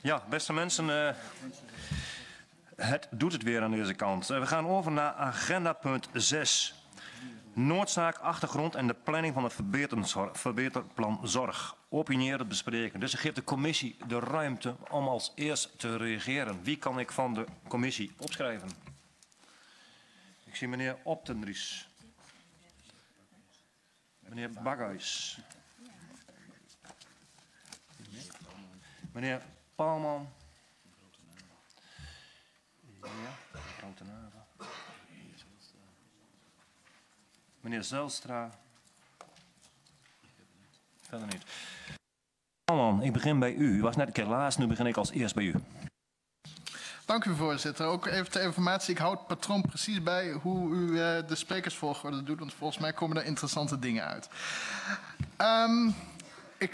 Ja, beste mensen, het doet het weer aan deze kant. We gaan over naar agenda punt 6. Noodzaak, achtergrond en de planning van het verbeterplan zorg. Opineren, bespreken. Dus ik geef de commissie de ruimte om als eerst te reageren. Wie kan ik van de commissie opschrijven? Ik zie meneer Optenries. Meneer Baghuis. Meneer Palman. Ja, mevrouw Ten Haven. Meneer Zijlstra. Verder niet. Palman, ik begin bij u. U was net een keer laatst, nu begin ik als eerst bij u. Dank u, voorzitter. Ook even ter informatie, ik houd het patroon precies bij hoe u de sprekersvolgorde doet, want volgens mij komen er interessante dingen uit. Ik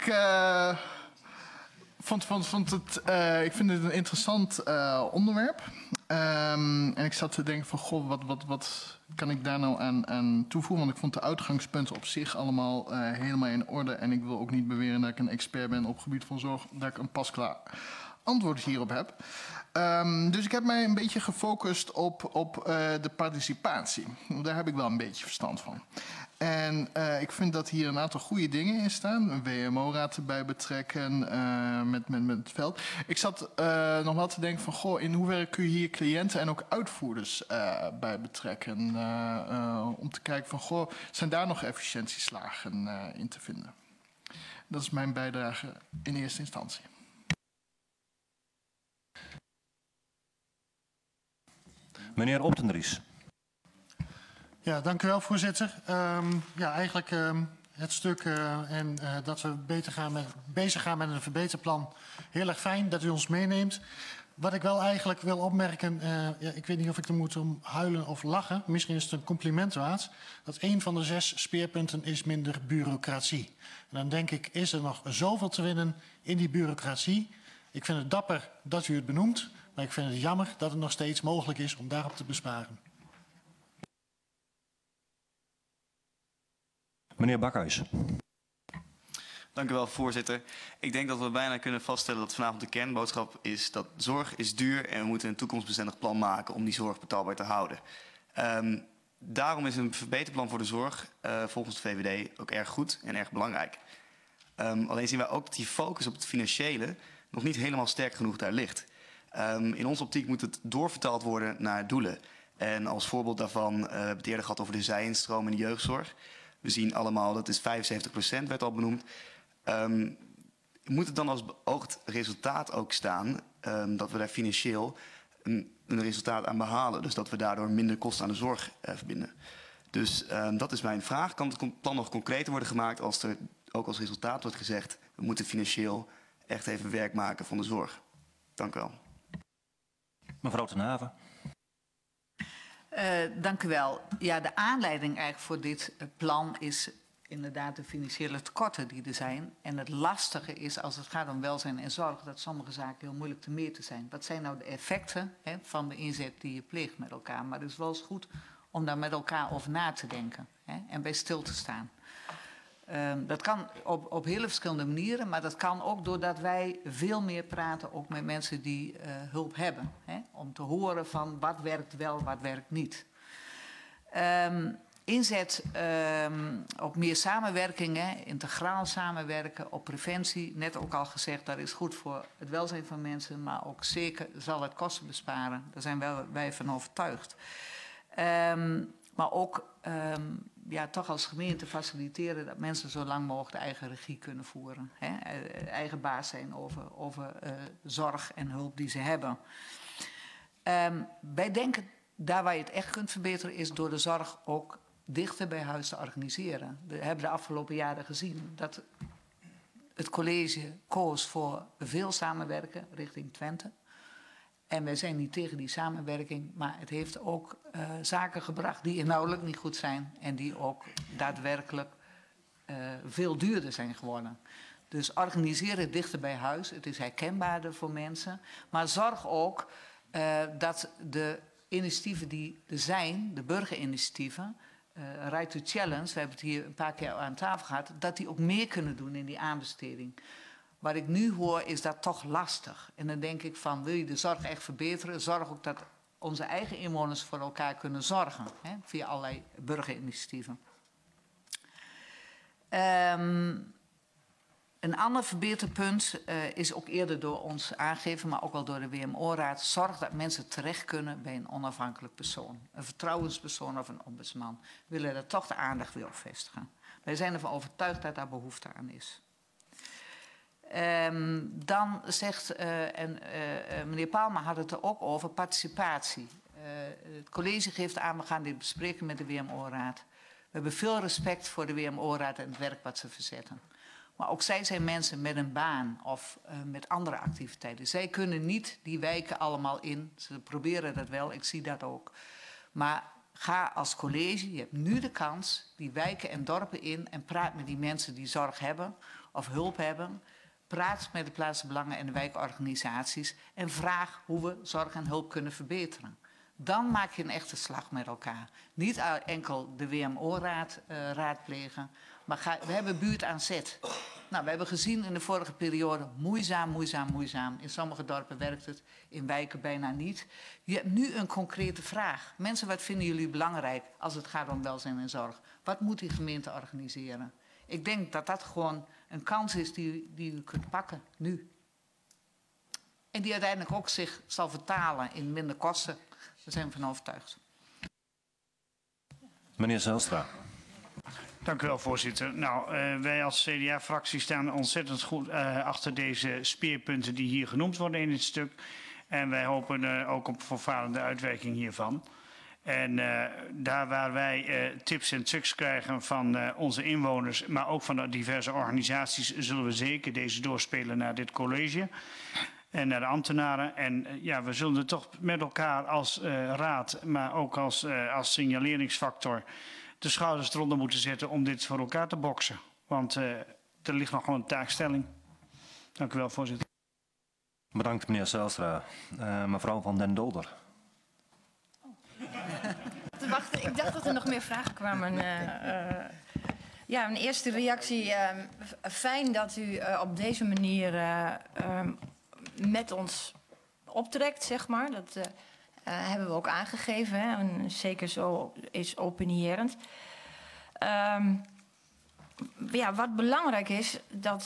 vind het een interessant onderwerp. En ik zat te denken van, goh, wat kan ik daar nou aan toevoegen? Want ik vond de uitgangspunten op zich allemaal helemaal in orde. En ik wil ook niet beweren dat ik een expert ben op het gebied van zorg, dat ik een pasklaar antwoord hierop heb. Dus ik heb mij een beetje gefocust op de participatie. Daar heb ik wel een beetje verstand van. En ik vind dat hier een aantal goede dingen in staan. Een WMO-raad erbij betrekken met het veld. Ik zat nog wel te denken van, goh, in hoeverre kun je hier cliënten en ook uitvoerders bij betrekken? Om te kijken van, goh, zijn daar nog efficiëntieslagen in te vinden? Dat is mijn bijdrage in eerste instantie. Meneer Optenries. Ja, dank u wel, voorzitter. Eigenlijk het stuk en dat we bezig gaan met een verbeterplan. Heel erg fijn dat u ons meeneemt. Wat ik wel eigenlijk wil opmerken, ik weet niet of ik er moet om huilen of lachen. Misschien is het een compliment waard. Dat een van de 6 speerpunten is minder bureaucratie. En dan denk ik, is er nog zoveel te winnen in die bureaucratie. Ik vind het dapper dat u het benoemt. Maar ik vind het jammer dat het nog steeds mogelijk is om daarop te besparen. Meneer Bakhuis. Dank u wel, voorzitter. Ik denk dat we bijna kunnen vaststellen dat vanavond de kernboodschap is dat zorg is duur en we moeten een toekomstbestendig plan maken om die zorg betaalbaar te houden. Daarom is een verbeterplan voor de zorg volgens de VVD ook erg goed en erg belangrijk. Alleen zien wij ook dat die focus op het financiële nog niet helemaal sterk genoeg daar ligt. In onze optiek moet het doorvertaald worden naar doelen. En als voorbeeld daarvan hebben we het eerder gehad over de zijinstroom in de jeugdzorg. We zien allemaal, dat is 75%, werd al benoemd. Moet het dan als beoogd resultaat ook staan dat we daar financieel een resultaat aan behalen? Dus dat we daardoor minder kosten aan de zorg verbinden. Dus dat is mijn vraag. Kan het plan nog concreter worden gemaakt als er ook als resultaat wordt gezegd, we moeten financieel echt even werk maken van de zorg? Dank u wel. Mevrouw Ten Haven. Dank u wel. Ja, de aanleiding eigenlijk voor dit plan is inderdaad de financiële tekorten die er zijn. En het lastige is als het gaat om welzijn en zorg dat sommige zaken heel moeilijk te meten zijn. Wat zijn nou de effecten van de inzet die je pleegt met elkaar? Maar het is wel eens goed om daar met elkaar over na te denken en bij stil te staan. Dat kan op hele verschillende manieren, maar dat kan ook doordat wij veel meer praten ook met mensen die hulp hebben. Om te horen van wat werkt wel, wat werkt niet. Inzet op meer samenwerking, integraal samenwerken, op preventie. Net ook al gezegd, dat is goed voor het welzijn van mensen, maar ook zeker zal het kosten besparen. Daar zijn wij van overtuigd. Maar ook toch als gemeente faciliteren dat mensen zo lang mogelijk de eigen regie kunnen voeren. Eigen baas zijn over zorg en hulp die ze hebben. Wij denken, daar waar je het echt kunt verbeteren, is door de zorg ook dichter bij huis te organiseren. We hebben de afgelopen jaren gezien dat het college koos voor veel samenwerken richting Twente. En wij zijn niet tegen die samenwerking, maar het heeft ook zaken gebracht die inhoudelijk niet goed zijn en die ook daadwerkelijk veel duurder zijn geworden. Dus organiseer het dichter bij huis, het is herkenbaarder voor mensen, maar zorg ook dat de initiatieven die er zijn, de burgerinitiatieven, Right to Challenge, we hebben het hier een paar keer aan tafel gehad, dat die ook meer kunnen doen in die aanbesteding. Wat ik nu hoor is dat toch lastig. En dan denk ik van, wil je de zorg echt verbeteren? Zorg ook dat onze eigen inwoners voor elkaar kunnen zorgen. Hè, via allerlei burgerinitiatieven. Een ander verbeterpunt is ook eerder door ons aangegeven, maar ook wel door de WMO-raad. Zorg dat mensen terecht kunnen bij een onafhankelijk persoon. Een vertrouwenspersoon of een ombudsman. We willen daar toch de aandacht weer op vestigen. Wij zijn ervan overtuigd dat daar behoefte aan is. Dan zegt, meneer Palma had het er ook over, participatie. Het college geeft aan, we gaan dit bespreken met de WMO-raad. We hebben veel respect voor de WMO-raad en het werk wat ze verzetten. Maar ook zij zijn mensen met een baan of met andere activiteiten. Zij kunnen niet die wijken allemaal in. Ze proberen dat wel, ik zie dat ook. Maar ga als college, je hebt nu de kans, die wijken en dorpen in en praat met die mensen die zorg hebben of hulp hebben. Praat met de plaatselijke belangen en de wijkorganisaties en vraag hoe we zorg en hulp kunnen verbeteren. Dan maak je een echte slag met elkaar. Niet enkel de WMO-raad raadplegen, maar we hebben buurt aan zet. Nou, we hebben gezien in de vorige periode, moeizaam. In sommige dorpen werkt het, in wijken bijna niet. Je hebt nu een concrete vraag. Mensen, wat vinden jullie belangrijk als het gaat om welzijn en zorg? Wat moet die gemeente organiseren? Ik denk dat dat gewoon een kans is die u kunt pakken, nu. En die uiteindelijk ook zich zal vertalen in minder kosten. Daar zijn we van overtuigd. Meneer Zijlstra. Dank u wel, voorzitter. Nou, wij als CDA-fractie staan ontzettend goed achter deze speerpunten die hier genoemd worden in dit stuk. En wij hopen ook op voorvarende uitwerking hiervan. En daar waar wij tips en tricks krijgen van onze inwoners, maar ook van de diverse organisaties, zullen we zeker deze doorspelen naar dit college en naar de ambtenaren. En ja, we zullen er toch met elkaar als raad, maar ook als signaleringsfactor de schouders eronder moeten zetten om dit voor elkaar te boksen. Want er ligt nog gewoon een taakstelling. Dank u wel, voorzitter. Bedankt, meneer Zijlstra. Mevrouw van den Dolder. Wacht, ik dacht dat er nog meer vragen kwamen. Ja, een eerste reactie. Fijn dat u op deze manier met ons optrekt, zeg maar. Dat hebben we ook aangegeven. Hè? En zeker zo is opinierend. Ja, wat belangrijk is,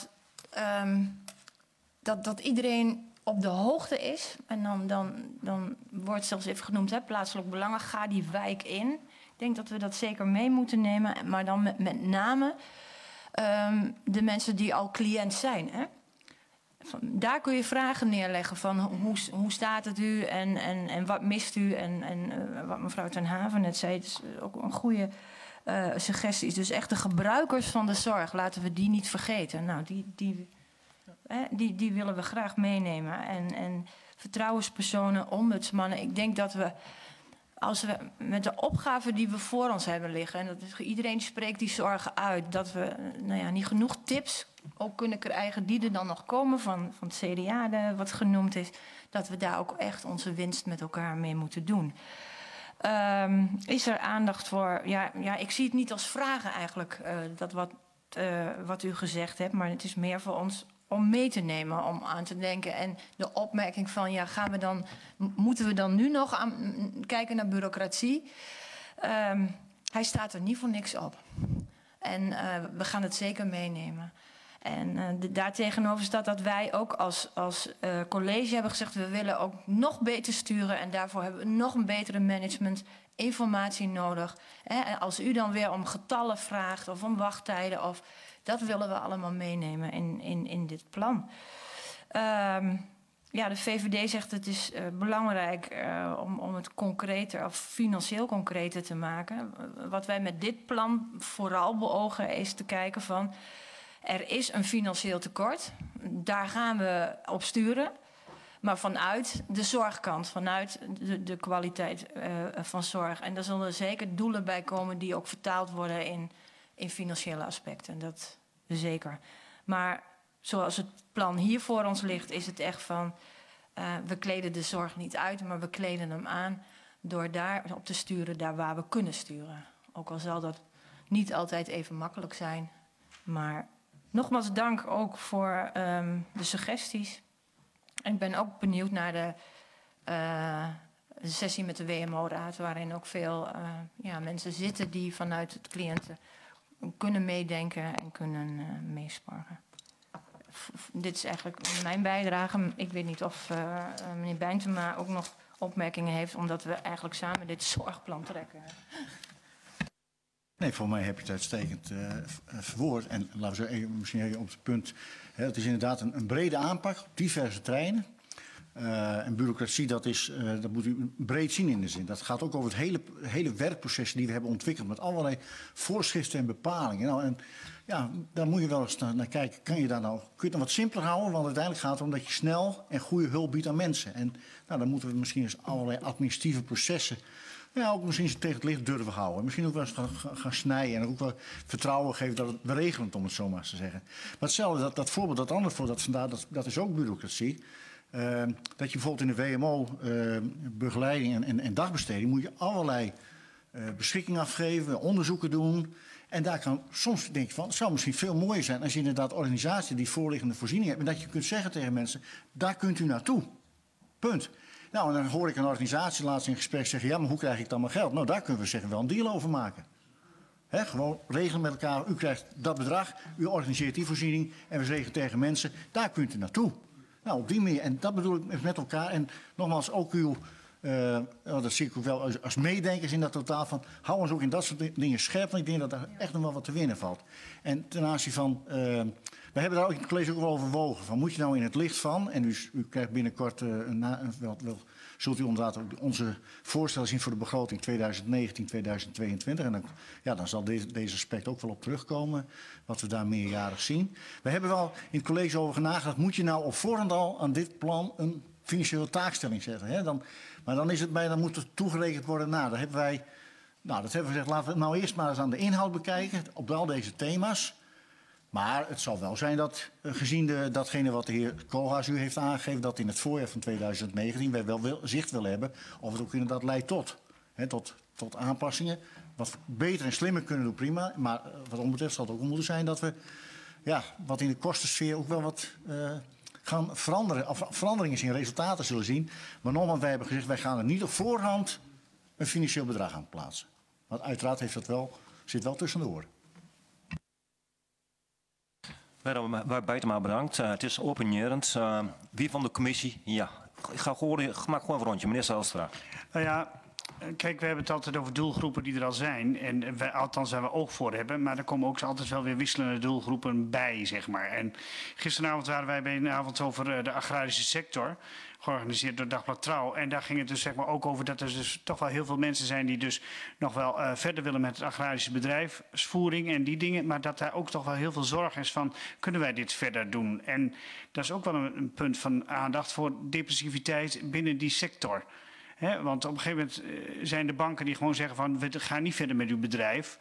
dat iedereen op de hoogte is. En dan wordt zelfs even genoemd, hè, plaatselijk belangen. Ga die wijk in. Ik denk dat we dat zeker mee moeten nemen. Maar dan met name de mensen die al cliënt zijn. Hè? Daar kun je vragen neerleggen van hoe staat het u en wat mist u. En wat mevrouw ten Haven net zei, het is ook een goede suggestie. Dus echt de gebruikers van de zorg, laten we die niet vergeten. Nou, die willen we graag meenemen. En vertrouwenspersonen, ombudsmannen. Ik denk dat we, als we met de opgave die we voor ons hebben liggen, en dat is, iedereen spreekt die zorgen uit, dat we niet genoeg tips ook kunnen krijgen die er dan nog komen van het CDA, wat genoemd is, dat we daar ook echt onze winst met elkaar mee moeten doen. Is er aandacht voor? Ja, ik zie het niet als vragen eigenlijk, wat u gezegd hebt, maar het is meer voor ons om mee te nemen, om aan te denken. En de opmerking van, moeten we dan nu nog kijken naar bureaucratie? Hij staat er niet voor niks op. En we gaan het zeker meenemen. En daartegenover staat dat wij ook als college hebben gezegd, we willen ook nog beter sturen. En daarvoor hebben we nog een betere management, informatie nodig. En als u dan weer om getallen vraagt of om wachttijden, dat willen we allemaal meenemen in dit plan. De VVD zegt het is belangrijk om het concreter of financieel concreter te maken. Wat wij met dit plan vooral beogen is te kijken van, er is een financieel tekort. Daar gaan we op sturen. Maar vanuit de zorgkant, vanuit de kwaliteit van zorg. En daar zullen zeker doelen bij komen die ook vertaald worden in financiële aspecten. Dat zeker. Maar zoals het plan hier voor ons ligt, is het echt van, we kleden de zorg niet uit, maar we kleden hem aan door daar op te sturen, daar waar we kunnen sturen. Ook al zal dat niet altijd even makkelijk zijn, maar Nogmaals dank ook voor de suggesties. En ik ben ook benieuwd naar de sessie met de WMO-raad... waarin ook veel mensen zitten die vanuit het cliënten kunnen meedenken en kunnen meesparren. Dit is eigenlijk mijn bijdrage. Ik weet niet of meneer Bijntema ook nog opmerkingen heeft... omdat we eigenlijk samen dit zorgplan trekken. Nee, voor mij heb je het uitstekend verwoord. En laten we zeggen, misschien even op het punt... het is inderdaad een brede aanpak op diverse terreinen. En bureaucratie, dat moet u breed zien in de zin. Dat gaat ook over het hele werkproces die we hebben ontwikkeld... met allerlei voorschriften en bepalingen. Nou, en ja, daar moet je wel eens naar kijken. Kun je het wat simpeler houden? Want uiteindelijk gaat het om dat je snel en goede hulp biedt aan mensen. En nou, dan moeten we misschien eens allerlei administratieve processen... Ja, ook misschien tegen het licht durven houden. Misschien ook wel eens gaan snijden en ook wel vertrouwen geven dat we regelen het, om het zo maar eens te zeggen. Maar hetzelfde, dat voorbeeld, dat andere voorbeeld vandaar, dat is ook bureaucratie. Dat je bijvoorbeeld in de WMO begeleiding en dagbesteding moet je allerlei beschikkingen afgeven, onderzoeken doen. En daar kan soms denk je van, het zou misschien veel mooier zijn als je inderdaad organisatie die voorliggende voorzieningen hebt. En dat je kunt zeggen tegen mensen, daar kunt u naartoe. Punt. Nou, en dan hoor ik een organisatie laatst in gesprek zeggen... ja, maar hoe krijg ik dan mijn geld? Nou, daar kunnen we zeggen wel een deal over maken. Gewoon regelen met elkaar. U krijgt dat bedrag, u organiseert die voorziening... en we zeggen tegen mensen, daar kunt u naartoe. Nou, op die manier. En dat bedoel ik met elkaar. En nogmaals, ook uw... dat zie ik ook wel als meedenkers in dat totaal van... hou ons ook in dat soort dingen scherp... want ik denk dat daar echt nog wel wat te winnen valt. En ten aanzien van... we hebben daar ook in het college ook wel overwogen. Van, moet je nou in het licht van... en u krijgt binnenkort... zult u inderdaad ook onze voorstellen zien voor de begroting 2019-2022. En dan zal deze aspect ook wel op terugkomen... wat we daar meerjarig zien. We hebben wel in het college over nagedacht... moet je nou op voorhand al aan dit plan... een financiële taakstelling zetten. Maar dan is het dan moet het toegerekend worden na. Dat hebben we gezegd, laten we het nou eerst maar eens aan de inhoud bekijken... op al deze thema's. Maar het zal wel zijn dat, gezien datgene wat de heer Koolhaas u heeft aangegeven... dat in het voorjaar van 2019 wij wel zicht willen hebben... of het ook inderdaad leidt tot aanpassingen. Wat we beter en slimmer kunnen doen, prima. Maar wat ons betreft zal het ook moeten zijn dat we... wat in de kostensfeer ook wel wat... gaan veranderen, of veranderingen in resultaten zullen zien. Maar nogmaals, wij hebben gezegd, wij gaan er niet op voorhand een financieel bedrag aan plaatsen. Want uiteraard zit wel tussen de oren. Bijtema bedankt. Het is openjerend. Wie van de commissie? Ja, ik maak gewoon een rondje. Meneer Zijlstra. Nou ja, kijk, we hebben het altijd over doelgroepen die er al zijn. En althans waar we oog voor hebben. Maar er komen ook altijd wel weer wisselende doelgroepen bij, zeg maar. En gisteravond waren wij bij een avond over de agrarische sector. Georganiseerd door Dagblad Trouw. En daar ging het dus zeg maar ook over dat er dus toch wel heel veel mensen zijn... die dus nog wel verder willen met het agrarische bedrijfsvoering en die dingen. Maar dat daar ook toch wel heel veel zorg is van... kunnen wij dit verder doen? En dat is ook wel een punt van aandacht voor depressiviteit binnen die sector. Want op een gegeven moment zijn de banken die gewoon zeggen van... we gaan niet verder met uw bedrijf.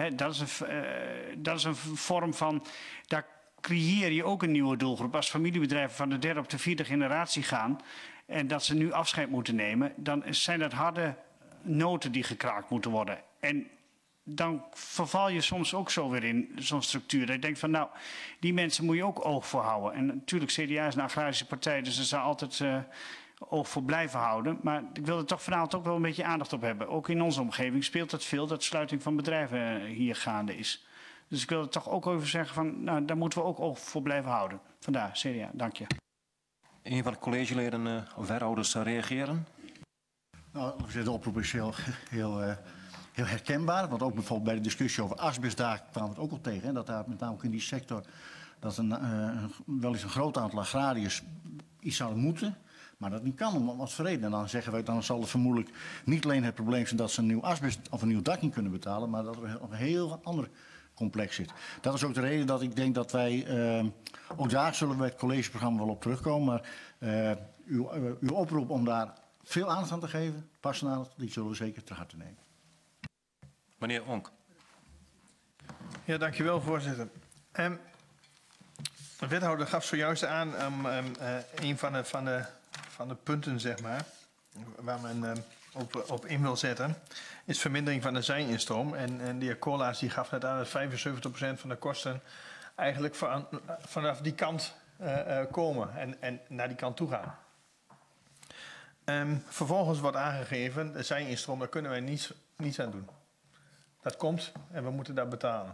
Dat is een vorm van... daar creëer je ook een nieuwe doelgroep. Als familiebedrijven van de 3e op de 4e generatie gaan... en dat ze nu afscheid moeten nemen... dan zijn dat harde noten die gekraakt moeten worden. En dan verval je soms ook zo weer in zo'n structuur. Dat je denkt van nou, die mensen moet je ook oog voor houden. En natuurlijk, CDA is een agrarische partij... dus ze zal altijd oog voor blijven houden. Maar ik wil er toch vanavond ook wel een beetje aandacht op hebben. Ook in onze omgeving speelt dat veel... dat sluiting van bedrijven hier gaande is. Dus ik wil er toch ook even zeggen van, nou, daar moeten we ook oog voor blijven houden. Vandaar, CDA, dank je. Een van de collegeleden of wethouders reageren? Nou, de oproep is heel herkenbaar. Want ook bijvoorbeeld bij de discussie over asbest, daar kwamen we het ook al tegen. Hè, dat daar met name ook in die sector, dat wel eens een groot aantal agrariërs iets zouden moeten. Maar dat niet kan, om wat voor reden. En dan zeggen wij, dan zal er vermoedelijk niet alleen het probleem zijn dat ze een nieuw asbest of een nieuw dak niet kunnen betalen, maar dat er nog een heel ander complex zit. Dat is ook de reden dat ik denk dat wij, ook daar zullen we bij het collegeprogramma wel op terugkomen, maar uw oproep om daar veel aandacht aan te geven, passen aan, die zullen we zeker ter harte nemen. Meneer Onk. Ja, dankjewel voorzitter. De wethouder gaf zojuist aan een van de punten, zeg maar, waar men op in wil zetten, is vermindering van de zijinstroom. En de heer Koolhaas die gaf net aan dat 75% van de kosten eigenlijk vanaf die kant komen en naar die kant toe gaan. Vervolgens wordt aangegeven, de zijinstroom, daar kunnen wij niets aan doen. Dat komt en we moeten dat betalen.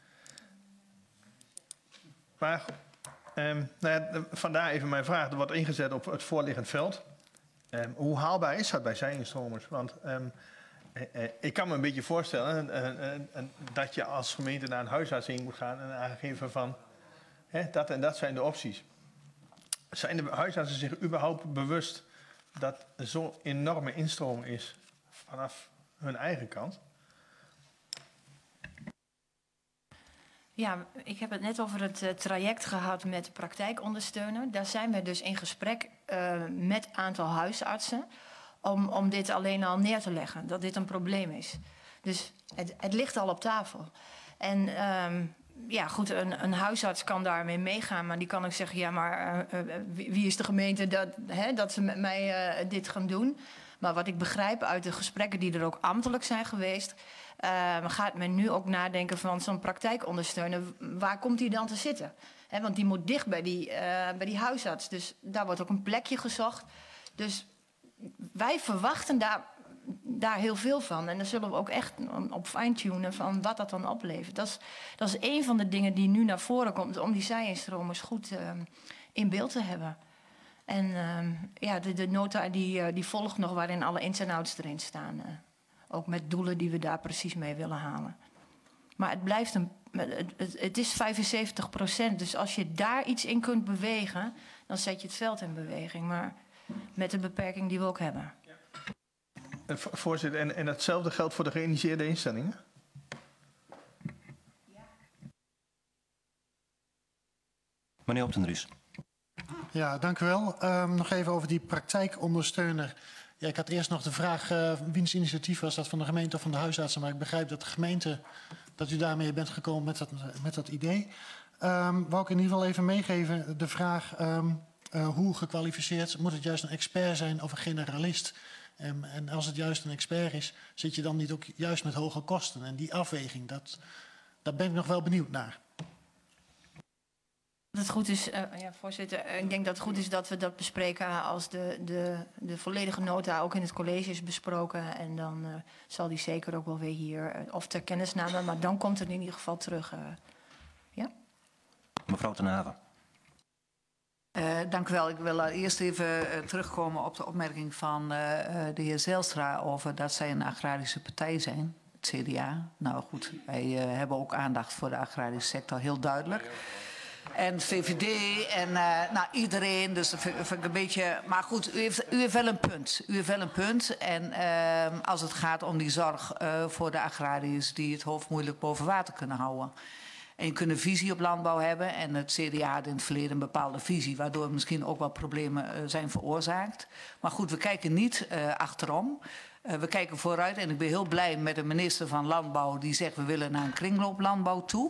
Maar vandaar even mijn vraag. Er wordt ingezet op het voorliggend veld. Hoe haalbaar is dat bij zijinstromers? Want ik kan me een beetje voorstellen dat je als gemeente naar een huisarts heen moet gaan en aangeven van dat en dat zijn de opties. Zijn de huisartsen zich überhaupt bewust dat er zo'n enorme instroom is vanaf hun eigen kant? Ja, ik heb het net over het traject gehad met de praktijkondersteuner. Daar zijn we dus in gesprek met een aantal huisartsen om dit alleen al neer te leggen, dat dit een probleem is. Dus het ligt al op tafel. En ja, goed, een huisarts kan daarmee meegaan, maar die kan ook zeggen, ja, maar wie is de gemeente dat ze met mij dit gaan doen? Maar wat ik begrijp uit de gesprekken die er ook ambtelijk zijn geweest, gaat men nu ook nadenken van zo'n praktijkondersteuner, waar komt die dan te zitten? Want die moet dicht bij die huisarts, dus daar wordt ook een plekje gezocht. Dus wij verwachten daar heel veel van. En dan zullen we ook echt op fine-tunen van wat dat dan oplevert. Dat is een van de dingen die nu naar voren komt om die zijinstromers goed in beeld te hebben. En ja, de nota die volgt nog waarin alle ins en outs erin staan. Ook met doelen die we daar precies mee willen halen. Maar het blijft het is 75%. Dus als je daar iets in kunt bewegen, dan zet je het veld in beweging. Maar met de beperking die we ook hebben. Voorzitter, en hetzelfde geldt voor de geïnitieerde instellingen? Meneer Op den Dries. Ja, dank u wel. Nog even over die praktijkondersteuner. Ja, ik had eerst nog de vraag wiens initiatief was dat, van de gemeente of van de huisartsen. Maar ik begrijp dat de gemeente, dat u daarmee bent gekomen met dat idee. Wou ik in ieder geval even meegeven de vraag hoe gekwalificeerd, moet het juist een expert zijn of een generalist? En als het juist een expert is, zit je dan niet ook juist met hoge kosten? En die afweging, daar ben ik nog wel benieuwd naar. Dat het goed is, ja, voorzitter, ik denk dat het goed is dat we dat bespreken als de volledige nota ook in het college is besproken. En dan zal die zeker ook wel weer hier, of ter kennisname, maar dan komt het in ieder geval terug. Ja? Mevrouw Ten Haven. Dank u wel. Ik wil eerst even terugkomen op de opmerking van de heer Zijlstra over dat zij een agrarische partij zijn, het CDA. Nou goed, wij hebben ook aandacht voor de agrarische sector, heel duidelijk. En VVD en iedereen, dus dat vind ik een beetje. Maar goed, u heeft wel een punt. U heeft wel een punt. En als het gaat om die zorg voor de agrariërs die het hoofd moeilijk boven water kunnen houden. En je kunt een visie op landbouw hebben. En het CDA had in het verleden een bepaalde visie, waardoor misschien ook wel problemen zijn veroorzaakt. Maar goed, we kijken niet achterom. We kijken vooruit. En ik ben heel blij met de minister van Landbouw die zegt we willen naar een kringlooplandbouw toe.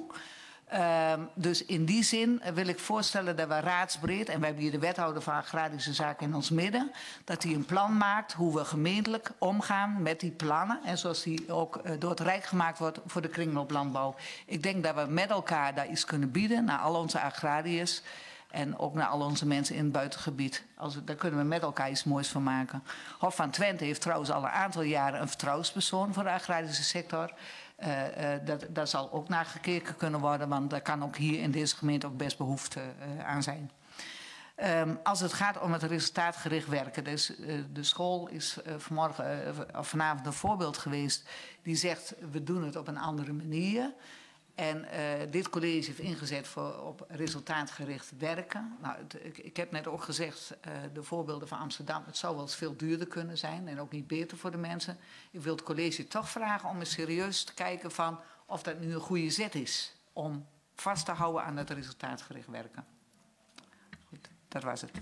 Dus in die zin wil ik voorstellen dat we raadsbreed, en we hebben hier de wethouder van agrarische zaken in ons midden, dat hij een plan maakt hoe we gemeentelijk omgaan met die plannen. En zoals die ook door het Rijk gemaakt wordt voor de kringlooplandbouw. Ik denk dat we met elkaar daar iets kunnen bieden naar al onze agrariërs. En ook naar al onze mensen in het buitengebied. Daar kunnen we met elkaar iets moois van maken. Hof van Twente heeft trouwens al een aantal jaren een vertrouwenspersoon voor de agrarische sector. Daar zal ook naar gekeken kunnen worden, want daar kan ook hier in deze gemeente ook best behoefte aan zijn. Als het gaat om het resultaatgericht werken, dus de school is vanavond een voorbeeld geweest die zegt we doen het op een andere manier. En dit college heeft ingezet op resultaatgericht werken. Nou, ik heb net ook gezegd, de voorbeelden van Amsterdam, het zou wel eens veel duurder kunnen zijn en ook niet beter voor de mensen. Ik wil het college toch vragen om eens serieus te kijken van of dat nu een goede zet is om vast te houden aan het resultaatgericht werken. Goed, dat was het.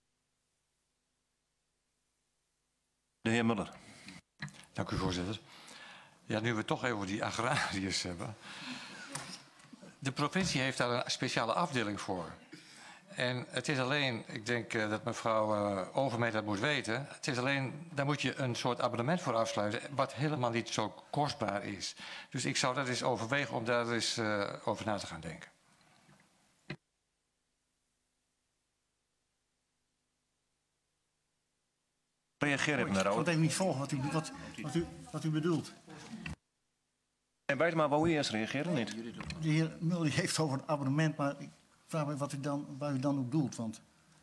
De heer Muller. Dank u, voorzitter. Ja, nu we het toch even over die agrariërs hebben. De provincie heeft daar een speciale afdeling voor. En het is alleen, ik denk dat mevrouw Overmeer dat moet weten. Het is alleen, daar moet je een soort abonnement voor afsluiten, wat helemaal niet zo kostbaar is. Dus ik zou dat eens overwegen om daar eens over na te gaan denken. Reageer even, Ik mevrouw. kan het even niet volgen wat u bedoelt. En weet maar, wou u eerst reageren niet? De heer Mulder heeft over een abonnement, maar ik vraag me waar u dan op doelt. Want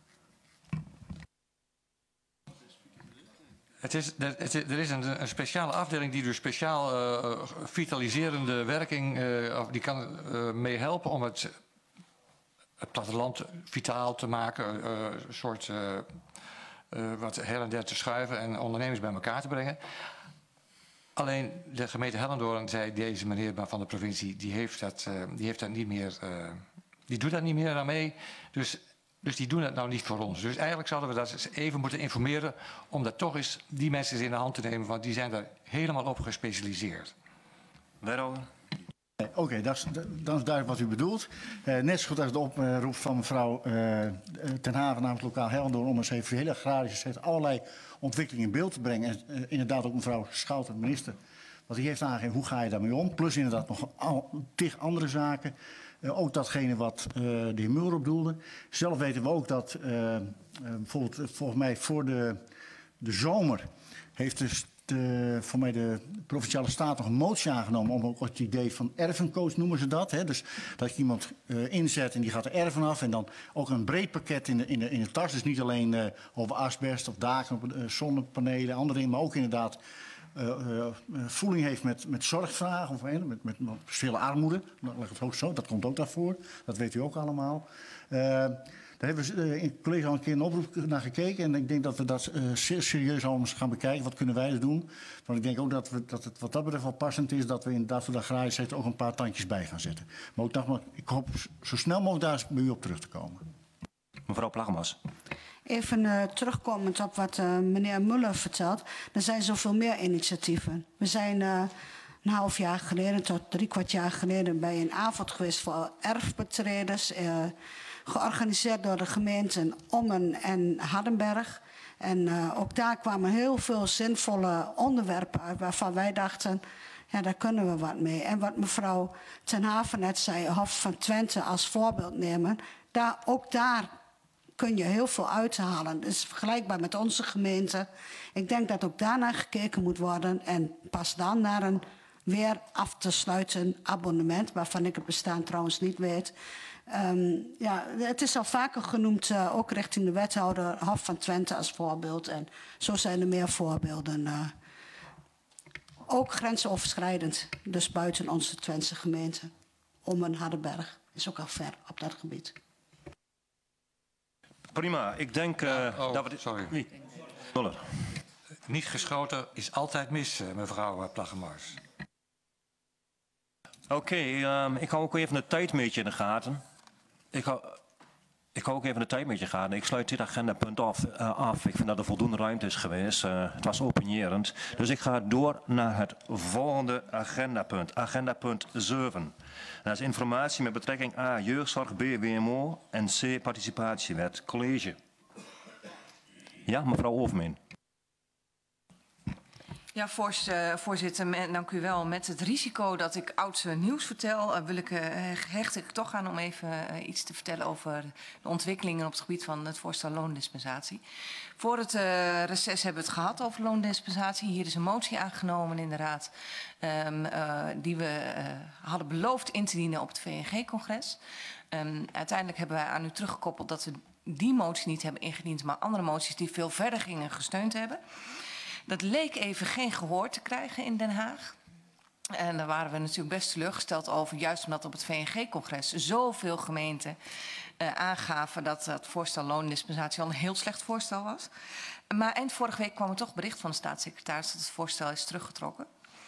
Er is een speciale afdeling die dus speciaal vitaliserende werking die kan meehelpen om het platteland vitaal te maken, een soort wat her en der te schuiven en ondernemers bij elkaar te brengen. Alleen de gemeente Hellendoorn, zei deze meneer van de provincie, die doet daar niet meer aan mee. Dus die doen het nou niet voor ons. Dus eigenlijk zouden we dat even moeten informeren om dat toch eens die mensen eens in de hand te nemen, want die zijn daar helemaal op gespecialiseerd. Waarom? Oké, dan is duidelijk wat u bedoelt. Net zo goed als de oproep van mevrouw Ten Haven namens lokaal Hellendoorn om eens even de hele agrarische sector allerlei ontwikkelingen in beeld te brengen. En inderdaad ook mevrouw Schouten, minister, want die heeft aangegeven hoe ga je daarmee om. Plus inderdaad nog tig andere zaken. Ook datgene wat de heer Mulder bedoelde. Zelf weten we ook dat bijvoorbeeld volgens mij voor de zomer heeft dus voor mij de Provinciale Staat nog een motie aangenomen om ook het idee van erfencoach noemen ze dat. Hè? Dus dat je iemand inzet en die gaat er erven af en dan ook een breed pakket in de tas. Dus niet alleen over asbest of daken op zonnepanelen, andere dingen, maar ook inderdaad voeling heeft met zorgvragen of met veel armoede. Laat ik het ook zo, dat komt ook daarvoor. Dat weet u ook allemaal. Daar hebben we in het college al een keer een oproep naar gekeken. En ik denk dat we dat zeer serieus allemaal gaan bekijken. Wat kunnen wij er doen? Want ik denk ook dat het wat dat betreft wel passend is dat we inderdaad voor de agrarische sector ook een paar tandjes bij gaan zetten. Maar ik hoop zo snel mogelijk daar bij u op terug te komen. Mevrouw Plagmas. Even terugkomend op wat meneer Muller vertelt. Er zijn zoveel meer initiatieven. We zijn een half jaar geleden tot 3/4 jaar geleden bij een avond geweest voor erfbetreders. Georganiseerd door de gemeenten Ommen en Hardenberg. En ook daar kwamen heel veel zinvolle onderwerpen uit waarvan wij dachten, ja, daar kunnen we wat mee. En wat mevrouw Ten Haven net zei, Hof van Twente als voorbeeld nemen, ook daar kun je heel veel uithalen. Het is vergelijkbaar met onze gemeente. Ik denk dat ook daarnaar gekeken moet worden en pas dan naar een weer af te sluiten abonnement, waarvan ik het bestaan trouwens niet weet. Ja, het is al vaker genoemd, ook richting de wethouder, Hof van Twente als voorbeeld. En zo zijn er meer voorbeelden. Ook grensoverschrijdend, dus buiten onze Twentse gemeente. Ommen, Hardenberg is ook al ver op dat gebied. Prima, ik denk dat we... Sorry. Wie? Muller. Niet geschoten is altijd mis, mevrouw Plaggemars. Oké, ik hou ook even de tijd een beetje in de gaten. Ik hou ook even de tijd met je gaan. Ik sluit dit agendapunt af. Ik vind dat er voldoende ruimte is geweest. Het was opinierend. Dus ik ga door naar het volgende agendapunt. Agendapunt 7. Dat is informatie met betrekking A. Jeugdzorg, B. WMO en C. Participatiewet. College. Ja, mevrouw Overmeen. Ja, voorzitter, dank u wel. Met het risico dat ik oud nieuws vertel, hecht ik toch aan om even iets te vertellen over de ontwikkelingen op het gebied van het voorstel loondispensatie. Voor het reces hebben we het gehad over loondispensatie. Hier is een motie aangenomen in de Raad die we hadden beloofd in te dienen op het VNG-congres. Uiteindelijk hebben wij aan u teruggekoppeld dat we die motie niet hebben ingediend, maar andere moties die veel verder gingen gesteund hebben. Dat leek even geen gehoor te krijgen in Den Haag. En daar waren we natuurlijk best teleurgesteld over, juist omdat op het VNG-congres zoveel gemeenten aangaven dat het voorstel loondispensatie al een heel slecht voorstel was. Maar eind vorige week kwam er toch bericht van de staatssecretaris dat het voorstel is teruggetrokken.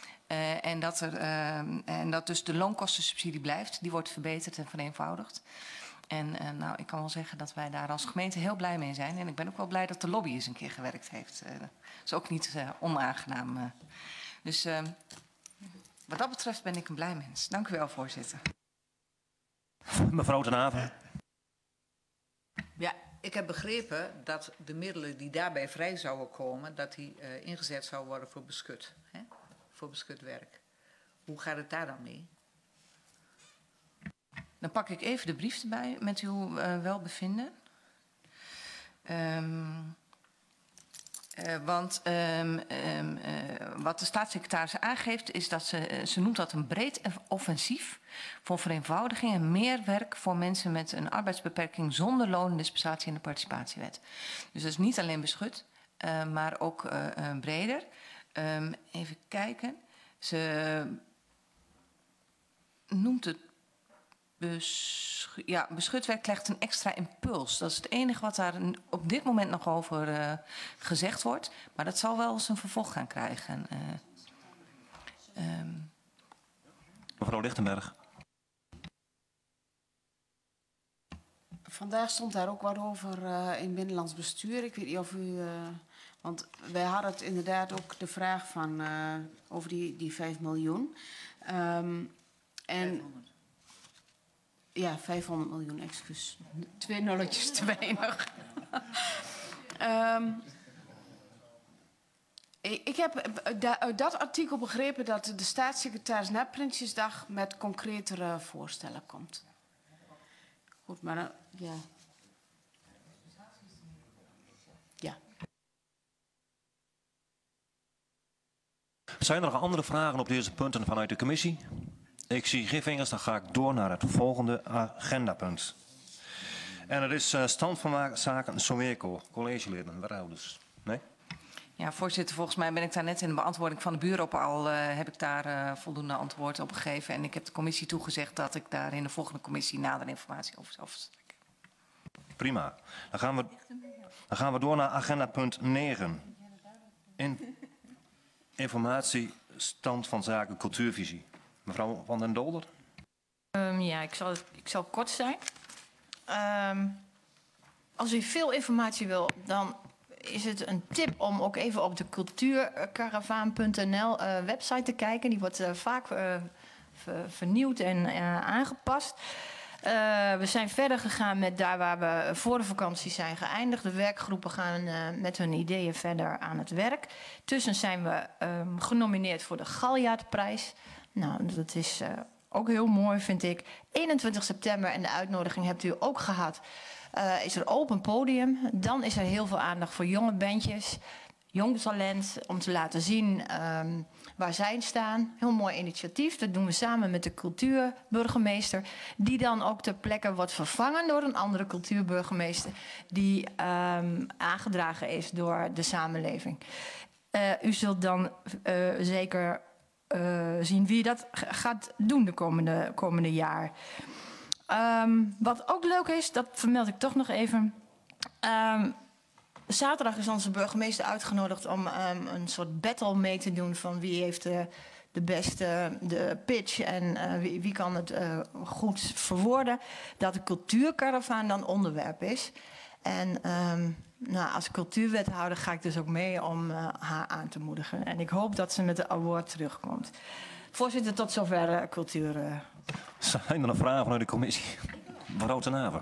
En dat dus de loonkostensubsidie blijft. Die wordt verbeterd en vereenvoudigd. En nou, ik kan wel zeggen dat wij daar als gemeente heel blij mee zijn. En ik ben ook wel blij dat de lobby eens een keer gewerkt heeft. Dat is ook niet onaangenaam. Dus wat dat betreft ben ik een blij mens. Dank u wel, voorzitter. Mevrouw Ten Haven. Ja, ik heb begrepen dat de middelen die daarbij vrij zouden komen, dat die ingezet zouden worden voor beschut. Hè? Voor beschut werk. Hoe gaat het daar dan mee? Dan pak ik even de brief erbij met uw welbevinden. Wat de staatssecretaris aangeeft is dat ze noemt dat een breed offensief voor vereenvoudiging en meer werk voor mensen met een arbeidsbeperking zonder loondispensatie in de participatiewet. Dus dat is niet alleen beschut, maar ook breder. Even kijken. Ze noemt het beschutwerk legt een extra impuls. Dat is het enige wat daar op dit moment nog over gezegd wordt. Maar dat zal wel zijn vervolg gaan krijgen. Mevrouw Lichtenberg. Vandaag stond daar ook wat over in binnenlands bestuur. Ik weet niet of u... want wij hadden het inderdaad ook de vraag van over die 5 miljoen. Ja, 500 miljoen, excuus. 2 nulletjes te weinig. Ik heb uit dat artikel begrepen dat de staatssecretaris na Prinsjesdag met concretere voorstellen komt. Goed, maar ja. Ja. Zijn er nog andere vragen op deze punten vanuit de commissie? Ik zie geen vingers, dan ga ik door naar het volgende agendapunt. En dat is stand van zaken Soweco, collegeleden, wethouders. Nee? Ja, voorzitter, volgens mij ben ik daar net in de beantwoording van de buren op al... heb ik daar voldoende antwoord op gegeven. En ik heb de commissie toegezegd dat ik daar in de volgende commissie nader informatie over zal verstrekken. Prima. Dan gaan we door naar agendapunt 9. Informatiestand van zaken cultuurvisie. Mevrouw Van den Dolder? Ja, ik zal kort zijn. Als u veel informatie wil, dan is het een tip om ook even op de cultuurkaravaan.nl website te kijken. Die wordt vaak vernieuwd en aangepast. We zijn verder gegaan met daar waar we voor de vakantie zijn geëindigd. De werkgroepen gaan met hun ideeën verder aan het werk. Tussen zijn we genomineerd voor de Galjaardprijs. Nou, dat is ook heel mooi, vind ik. 21 september, en de uitnodiging hebt u ook gehad, is er open podium. Dan is er heel veel aandacht voor jonge bandjes, jong talent, om te laten zien waar zij staan. Heel mooi initiatief. Dat doen we samen met de cultuurburgemeester, die dan ook ter plekke wordt vervangen door een andere cultuurburgemeester, die aangedragen is door de samenleving. U zult dan zeker zien wie dat gaat doen de komende jaar. Wat ook leuk is, dat vermeld ik toch nog even. Zaterdag is onze burgemeester uitgenodigd om een soort battle mee te doen van wie heeft de beste de pitch en wie kan het goed verwoorden. Dat de cultuurkaravaan dan onderwerp is. En als cultuurwethouder ga ik dus ook mee om haar aan te moedigen. En ik hoop dat ze met de award terugkomt. Voorzitter, tot zover cultuur. Zijn er nog vragen vanuit de commissie? Mevrouw Ten Haven.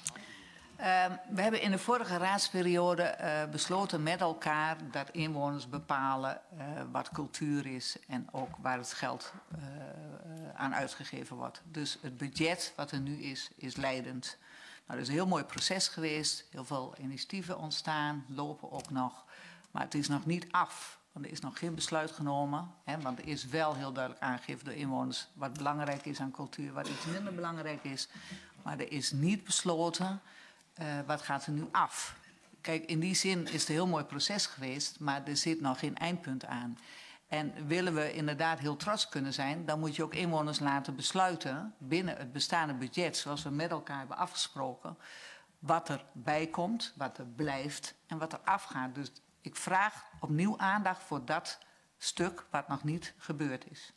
We hebben in de vorige raadsperiode besloten met elkaar dat inwoners bepalen wat cultuur is en ook waar het geld aan uitgegeven wordt. Dus het budget wat er nu is leidend. Nou, dat is een heel mooi proces geweest, heel veel initiatieven ontstaan, lopen ook nog. Maar het is nog niet af, want er is nog geen besluit genomen. Hè, want er is wel heel duidelijk aangegeven door inwoners wat belangrijk is aan cultuur, wat iets minder belangrijk is. Maar er is niet besloten wat gaat er nu af. Kijk, in die zin is het een heel mooi proces geweest, maar er zit nog geen eindpunt aan. En willen we inderdaad heel trots kunnen zijn, dan moet je ook inwoners laten besluiten binnen het bestaande budget, zoals we met elkaar hebben afgesproken, wat er bij komt, wat er blijft en wat er afgaat. Dus ik vraag opnieuw aandacht voor dat stuk wat nog niet gebeurd is.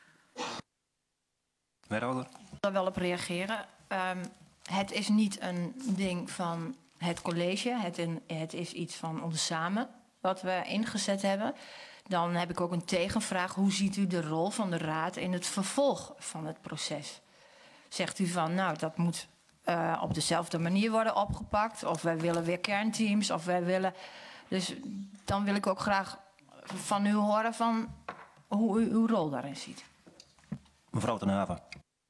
Wethouder? Ik wil daar wel op reageren. Het is niet een ding van het college. Het is iets van ons samen wat we ingezet hebben. Dan heb ik ook een tegenvraag. Hoe ziet u de rol van de raad in het vervolg van het proces? Zegt u van, nou, dat moet op dezelfde manier worden opgepakt? Of wij willen weer kernteams? Of wij willen... Dus dan wil ik ook graag van u horen van hoe u uw rol daarin ziet. Mevrouw Ten Haven.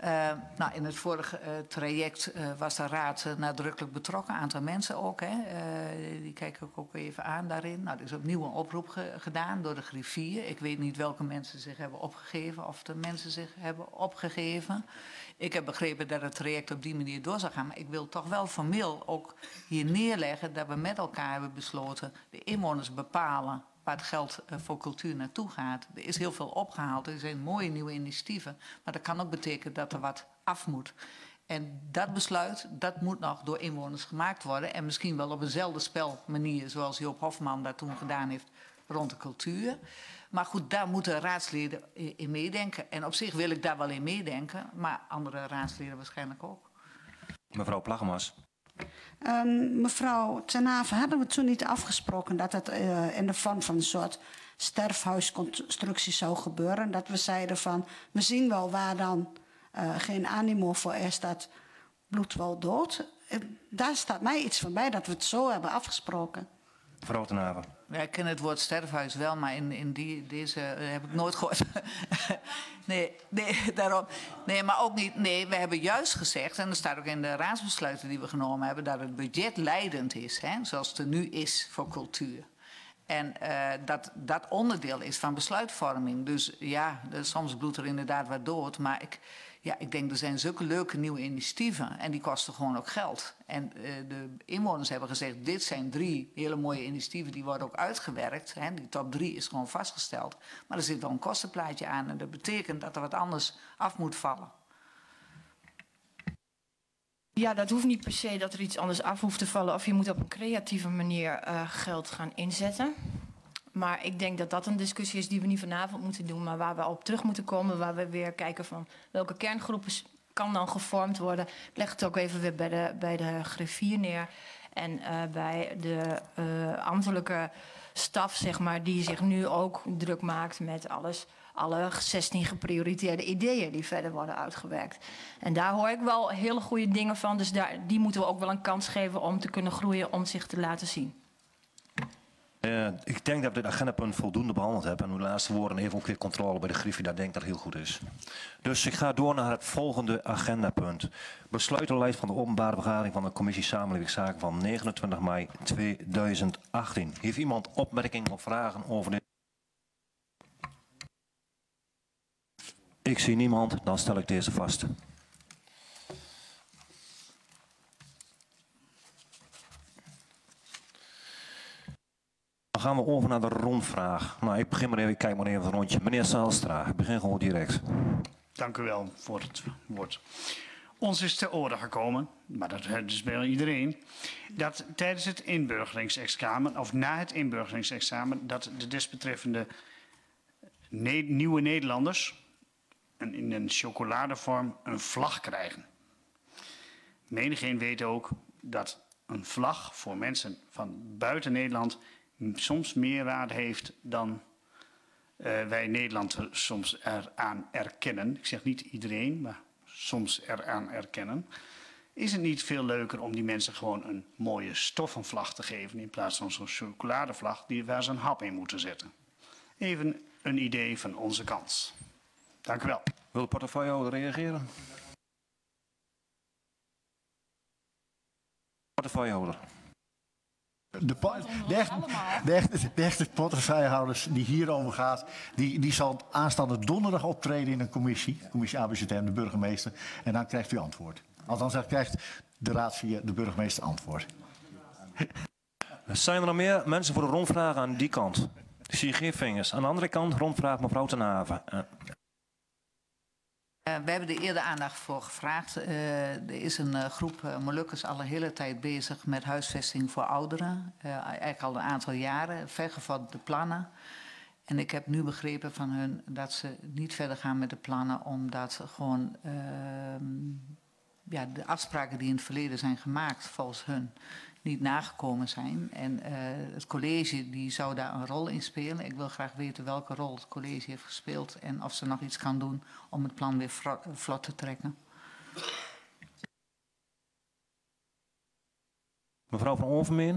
In het vorige traject was de raad nadrukkelijk betrokken. Een aantal mensen ook. Die kijk ik ook even aan daarin. Er is opnieuw een oproep gedaan door de griffier. Ik weet niet welke mensen zich hebben opgegeven. Of de mensen zich hebben opgegeven. Ik heb begrepen dat het traject op die manier door zou gaan. Maar ik wil toch wel formeel ook hier neerleggen dat we met elkaar hebben besloten. De inwoners bepalen waar het geld voor cultuur naartoe gaat. Er is heel veel opgehaald. Er zijn mooie nieuwe initiatieven. Maar dat kan ook betekenen dat er wat af moet. En dat besluit, dat moet nog door inwoners gemaakt worden. En misschien wel op eenzelfde spelmanier zoals Joop Hofman dat toen gedaan heeft rond de cultuur. Maar goed, daar moeten raadsleden in meedenken. En op zich wil ik daar wel in meedenken. Maar andere raadsleden waarschijnlijk ook. Mevrouw Plaggemas. Mevrouw Ten Haven, hadden we toen niet afgesproken dat het in de vorm van een soort sterfhuisconstructie zou gebeuren? Dat we zeiden van, we zien wel waar dan geen animo voor is, dat bloed wel dood. Daar staat mij iets van bij dat we het zo hebben afgesproken. Mevrouw Ten Haven. Ja, ik ken het woord sterfhuis wel, maar in deze heb ik nooit gehoord. Nee, daarom. Nee, maar ook niet. Nee, we hebben juist gezegd, en dat staat ook in de raadsbesluiten die we genomen hebben, dat het budget leidend is, zoals het er nu is voor cultuur. En dat onderdeel is van besluitvorming. Dus ja, soms bloedt er inderdaad wat dood, maar ik denk er zijn zulke leuke nieuwe initiatieven en die kosten gewoon ook geld. En de inwoners hebben gezegd, dit zijn 3 hele mooie initiatieven, die worden ook uitgewerkt. Die top 3 is gewoon vastgesteld. Maar er zit wel een kostenplaatje aan en dat betekent dat er wat anders af moet vallen. Ja, dat hoeft niet per se dat er iets anders af hoeft te vallen. Of je moet op een creatieve manier geld gaan inzetten. Maar ik denk dat dat een discussie is die we niet vanavond moeten doen, maar waar we op terug moeten komen, waar we weer kijken van welke kerngroepen kan dan gevormd worden. Ik leg het ook even weer bij de griffier neer en bij de ambtelijke staf, zeg maar, die zich nu ook druk maakt met alle 16 geprioriteerde ideeën die verder worden uitgewerkt. En daar hoor ik wel hele goede dingen van, dus die moeten we ook wel een kans geven om te kunnen groeien, om zich te laten zien. Ik denk dat we dit agendapunt voldoende behandeld hebben. En uw laatste woorden even ook weer controle bij de griffie. Dat denk ik dat heel goed is. Dus ik ga door naar het volgende agendapunt. Besluitenlijst van de openbare vergadering van de Commissie Samenlevingszaken van 29 mei 2018. Heeft iemand opmerkingen of vragen over dit? Ik zie niemand, dan stel ik deze vast. Dan gaan we over naar de rondvraag. Ik begin maar even, ik kijk maar even een rondje. Meneer Zijlstra, ik begin gewoon direct. Dank u wel voor het woord. Ons is ter orde gekomen, maar dat is bij iedereen, dat tijdens het inburgeringsexamen, of na het inburgeringsexamen, dat de desbetreffende nieuwe Nederlanders in een chocoladevorm een vlag krijgen. Menigeen weet ook dat een vlag voor mensen van buiten Nederland soms meer waarde heeft dan wij Nederland soms eraan erkennen. Ik zeg niet iedereen, maar soms eraan erkennen. Is het niet veel leuker om die mensen gewoon een mooie stoffen vlag te geven in plaats van zo'n chocoladevlag waar ze een hap in moeten zetten? Even een idee van onze kant. Dank u wel. Wil de portefeuillehouder reageren? Portefeuillehouder. De echte portefeuillehouders die hierover gaat, die zal aanstaande donderdag optreden in een commissie ABZM, de burgemeester, en dan krijgt u antwoord. Althans, dan krijgt de raad via de burgemeester antwoord. Zijn er nog meer mensen voor de rondvraag aan die kant? Ik zie geen vingers. Aan de andere kant rondvraag mevrouw Ten Haven. We hebben er eerder aandacht voor gevraagd. Er is een groep Molukkers al een hele tijd bezig met huisvesting voor ouderen. Eigenlijk al een aantal jaren, vergevorderde plannen. En ik heb nu begrepen van hun dat ze niet verder gaan met de plannen, omdat gewoon de afspraken die in het verleden zijn gemaakt volgens hun niet nagekomen zijn. En het college die zou daar een rol in spelen. Ik wil graag weten welke rol het college heeft gespeeld en of ze nog iets kan doen om het plan weer vlot te trekken. Mevrouw van Overmeen.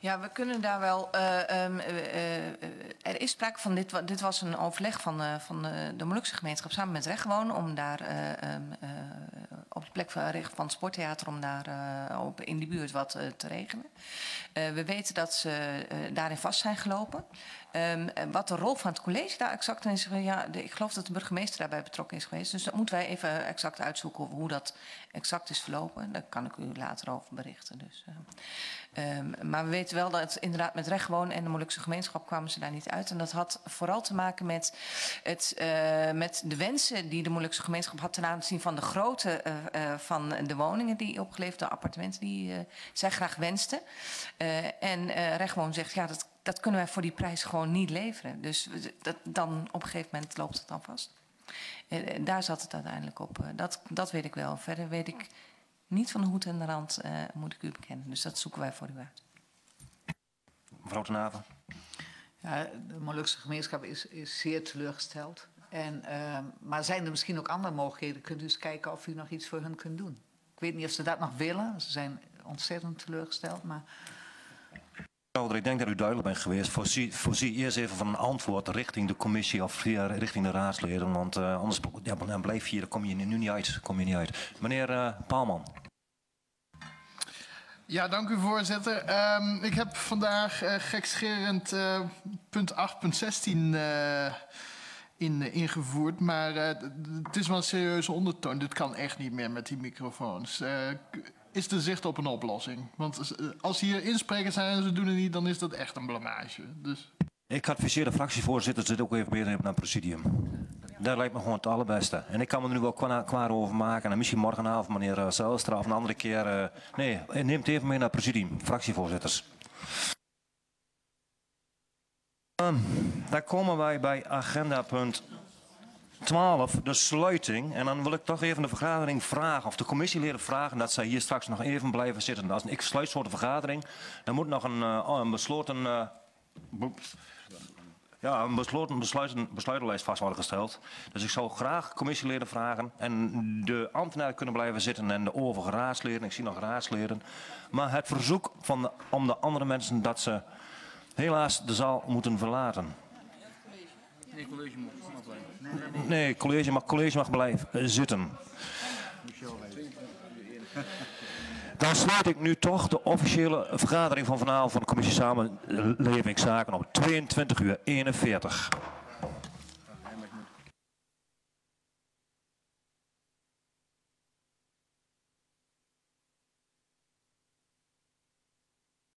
Ja, we kunnen daar wel. Er is sprake van dit was een overleg van de Molukse gemeenschap samen met Rechtgewoon om daar op de plek van het Sporttheater om daar in die buurt wat te regelen. We weten dat ze daarin vast zijn gelopen. Wat de rol van het college daar exact in is, ik geloof dat de burgemeester daarbij betrokken is geweest. Dus dat moeten wij even exact uitzoeken hoe dat exact is verlopen. Daar kan ik u later over berichten. Dus, maar we weten wel dat inderdaad met Rechtgewoon en de Molukse gemeenschap kwamen ze daar niet uit. En dat had vooral te maken met, met de wensen die de Molukse gemeenschap had ten aanzien van de grootte van de woningen die opgeleverd, de appartementen die zij graag wensten. En Rechtgewoon zegt, ja, dat kunnen wij voor die prijs gewoon niet leveren. Dus dan op een gegeven moment loopt het dan vast. Daar zat het uiteindelijk op. Dat weet ik wel. Verder weet ik niet van de hoed en de rand, moet ik u bekennen. Dus dat zoeken wij voor u uit. Mevrouw ten Haven. Ja, de Molukse gemeenschap is zeer teleurgesteld. Maar zijn er misschien ook andere mogelijkheden? Kunt u eens kijken of u nog iets voor hun kunt doen? Ik weet niet of ze dat nog willen. Ze zijn ontzettend teleurgesteld, maar... Ik denk dat u duidelijk bent geweest. Voorzie eerst even van een antwoord richting de commissie of richting de raadsleden. Want anders dan blijf je hier, kom je nu niet uit. Meneer Paalman. Ja, dank u voorzitter. Ik heb vandaag gekscherend punt 8.16 ingevoerd. Maar het is wel een serieuze ondertoon. Dit kan echt niet meer met die microfoons. Is er zicht op een oplossing? Want als hier insprekers zijn en ze doen het niet, dan is dat echt een blamage. Dus... Ik adviseer de fractievoorzitter dit ook even beter naar het presidium. Dat lijkt me gewoon het allerbeste. En ik kan me er nu wel kwaad over maken. En misschien morgenavond meneer Zijlstra of een andere keer... nee, neem het even mee naar het presidium, fractievoorzitters. Daar komen wij bij agenda punt 12, de sluiting. En dan wil ik toch even de vergadering vragen, of de commissieleden vragen, dat zij hier straks nog even blijven zitten. Als ik sluit zo de vergadering, dan moet nog een besloten besluitenlijst vast worden gesteld. Dus ik zou graag commissieleden vragen en de ambtenaren kunnen blijven zitten en de overige raadsleden. Ik zie nog raadsleden. Maar het verzoek om de andere mensen dat ze helaas de zaal moeten verlaten. Nee, college mag blijven. Nee, college mag blijven zitten. Dan sluit ik nu toch de officiële vergadering van vanavond van de commissie Samenlevingszaken op 22:41.